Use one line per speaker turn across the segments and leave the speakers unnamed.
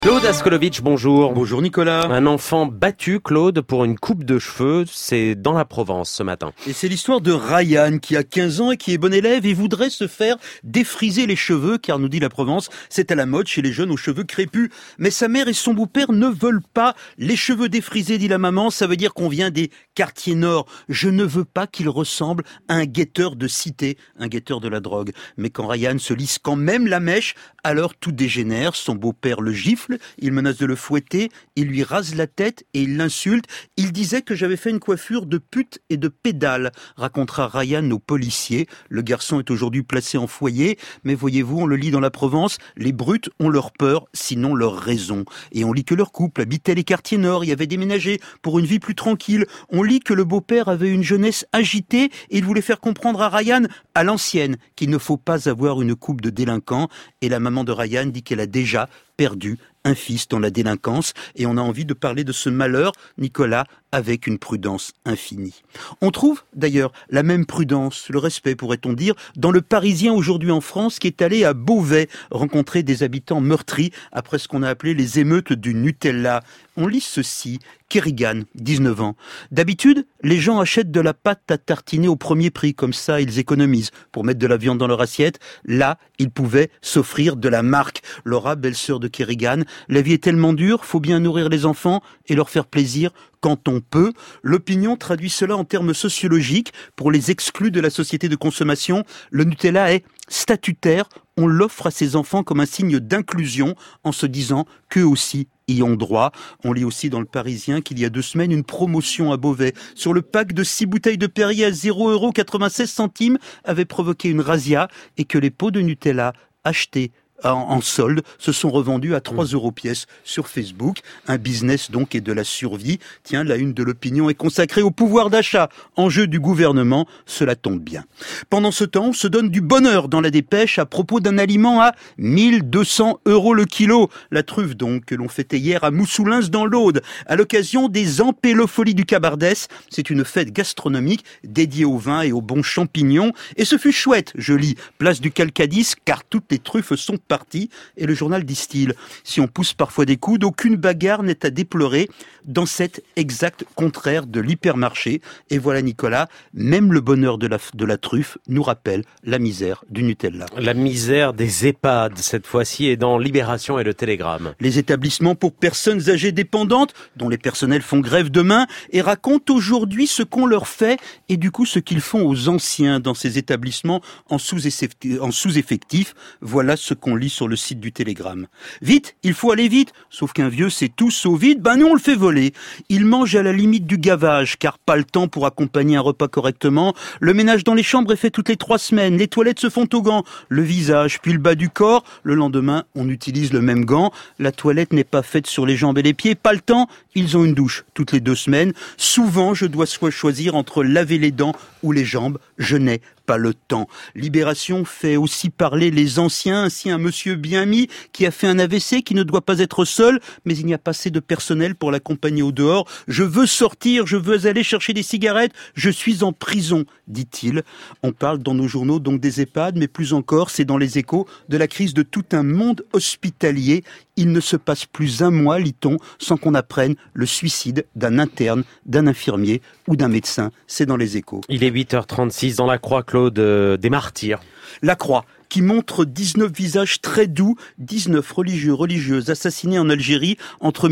Claude Askolovitch, bonjour.
Bonjour Nicolas.
Un enfant battu, Claude, pour une coupe de cheveux, c'est dans la Provence ce matin.
Et c'est l'histoire de Ryan qui a 15 ans et qui est bon élève et voudrait se faire défriser les cheveux car, nous dit la Provence, c'est à la mode chez les jeunes aux cheveux crépus. Mais sa mère et son beau-père ne veulent pas les cheveux défrisés, dit la maman, ça veut dire qu'on vient des quartiers nord. Je ne veux pas qu'il ressemble à un guetteur de cité, un guetteur de la drogue. Mais quand Ryan se lisse quand même la mèche, alors tout dégénère, son beau-père le gifle, il menace de le fouetter, il lui rase la tête et il l'insulte. Il disait que j'avais fait une coiffure de pute et de pédale, racontera Ryan aux policiers. Le garçon est aujourd'hui placé en foyer, mais voyez-vous, on le lit dans la Provence, les brutes ont leur peur, sinon leur raison. Et on lit que leur couple habitait les quartiers nord, y avait déménagé pour une vie plus tranquille. On lit que le beau-père avait une jeunesse agitée et il voulait faire comprendre à Ryan, à l'ancienne, qu'il ne faut pas avoir une coupe de délinquant. Et la maman de Ryan dit qu'elle a déjà perdu un fils dans la délinquance et on a envie de parler de ce malheur, Nicolas, avec une prudence infinie. On trouve d'ailleurs la même prudence, le respect pourrait-on dire, dans le Parisien aujourd'hui en France qui est allé à Beauvais rencontrer des habitants meurtris après ce qu'on a appelé les émeutes du Nutella. On lit ceci, Kerrigan, 19 ans. D'habitude, les gens achètent de la pâte à tartiner au premier prix, comme ça ils économisent pour mettre de la viande dans leur assiette. Là, ils pouvaient s'offrir de la marque. Laura, belle-sœur de Kerrigan, la vie est tellement dure, faut bien nourrir les enfants et leur faire plaisir quand on peut. L'opinion traduit cela en termes sociologiques. Pour les exclus de la société de consommation, le Nutella est statutaire. On l'offre à ses enfants comme un signe d'inclusion en se disant qu'eux aussi y ont droit. On lit aussi dans le Parisien qu'il y a 2 semaines une promotion à Beauvais sur le pack de 6 bouteilles de Perrier à 0,96 € avait provoqué une razzia et que les pots de Nutella achetés en solde se sont revendus à 3 € pièce sur Facebook. Un business donc et de la survie. Tiens, la une de l'opinion est consacrée au pouvoir d'achat. Enjeu du gouvernement, cela tombe bien. Pendant ce temps, on se donne du bonheur dans la dépêche à propos d'un aliment à 1200 € le kilo. La truffe donc, que l'on fêtait hier à Moussoulins dans l'Aude, à l'occasion des Ampélopholies du Cabardès. C'est une fête gastronomique dédiée au vin et aux bons champignons. Et ce fut chouette, je lis, place du Calcadis, car toutes les truffes sont partie, et le journal distille. Si on pousse parfois des coudes, aucune bagarre n'est à déplorer dans cet exact contraire de l'hypermarché. Et voilà Nicolas, même le bonheur de la truffe nous rappelle la misère du Nutella.
La misère des EHPAD, cette fois-ci, est dans Libération et le Télégramme.
Les établissements pour personnes âgées dépendantes, dont les personnels font grève demain, et racontent aujourd'hui ce qu'on leur fait, et du coup ce qu'ils font aux anciens dans ces établissements en sous-effectif. Voilà ce qu'on lit sur le site du Télégramme. Vite, il faut aller vite, sauf qu'un vieux c'est tout sauf vite, ben nous on le fait voler. Il mange à la limite du gavage, car pas le temps pour accompagner un repas correctement. Le ménage dans les chambres est fait toutes les 3 semaines, les toilettes se font au gant, le visage puis le bas du corps, le lendemain on utilise le même gant, la toilette n'est pas faite sur les jambes et les pieds, pas le temps, ils ont une douche toutes les 2 semaines. Souvent je dois choisir entre laver les dents ou les jambes, je n'ai pas le temps. Libération fait aussi parler les anciens, ainsi un monsieur bien mis qui a fait un AVC, qui ne doit pas être seul, mais il n'y a pas assez de personnel pour l'accompagner au dehors. Je veux sortir, je veux aller chercher des cigarettes, je suis en prison, dit-il. On parle dans nos journaux donc des EHPAD, mais plus encore, c'est dans les Échos, de la crise de tout un monde hospitalier. Il ne se passe plus un mois, lit-on, sans qu'on apprenne le suicide d'un interne, d'un infirmier ou d'un médecin. C'est dans les Échos.
Il est 8h36 dans la Croix, Claude, des martyrs.
La Croix, qui montre 19 visages très doux, 19 religieuses assassinés en Algérie entre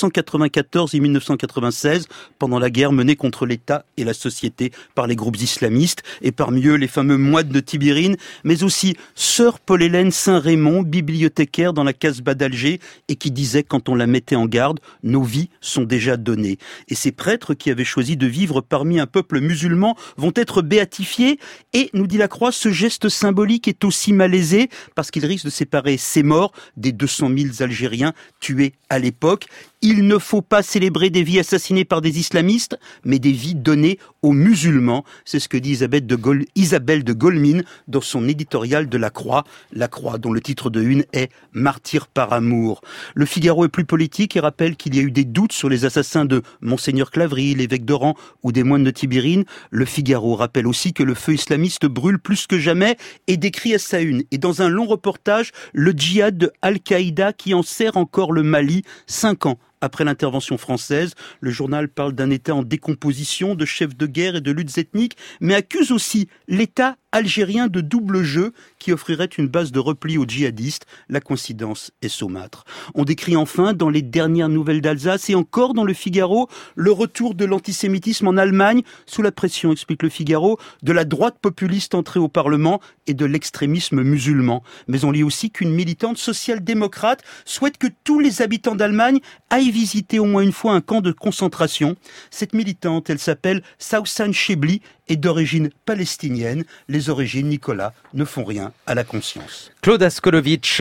1994 et 1996 pendant la guerre menée contre l'État et la société par les groupes islamistes, et parmi eux les fameux moines de Tibérine, mais aussi sœur Paul-Hélène Saint-Raymond, bibliothécaire dans la Casbah d'Alger, et qui disait quand on la mettait en garde, nos vies sont déjà données. Et ces prêtres qui avaient choisi de vivre parmi un peuple musulman vont être béatifiés, et, nous dit la Croix, ce geste symbolique est aussi malaisé parce qu'il risque de séparer ces morts des 200 000 Algériens tués à l'époque. Il ne faut pas célébrer des vies assassinées par des islamistes, mais des vies données aux musulmans. C'est ce que dit Isabelle de Golmine dans son éditorial de La Croix dont le titre de une est « Martyr par amour ». Le Figaro est plus politique et rappelle qu'il y a eu des doutes sur les assassins de Monseigneur Claverie, l'évêque d'Oran ou des moines de Tibérine. Le Figaro rappelle aussi que le feu islamiste brûle plus que jamais et décrit à sa sa une. Et dans un long reportage, le djihad de Al-Qaïda qui enserre encore le Mali 5 ans après l'intervention française. Le journal parle d'un État en décomposition, de chefs de guerre et de luttes ethniques, mais accuse aussi l'État algérien de double jeu qui offrirait une base de repli aux djihadistes. La coïncidence est saumâtre. On décrit enfin dans les dernières nouvelles d'Alsace et encore dans le Figaro le retour de l'antisémitisme en Allemagne sous la pression, explique le Figaro, de la droite populiste entrée au Parlement et de l'extrémisme musulman. Mais on lit aussi qu'une militante social-démocrate souhaite que tous les habitants d'Allemagne aillent visiter au moins une fois un camp de concentration. Cette militante, elle s'appelle Sausan Chebli, est d'origine palestinienne. Les origines, Nicolas, ne font rien à la conscience.
Claude Askolovitch.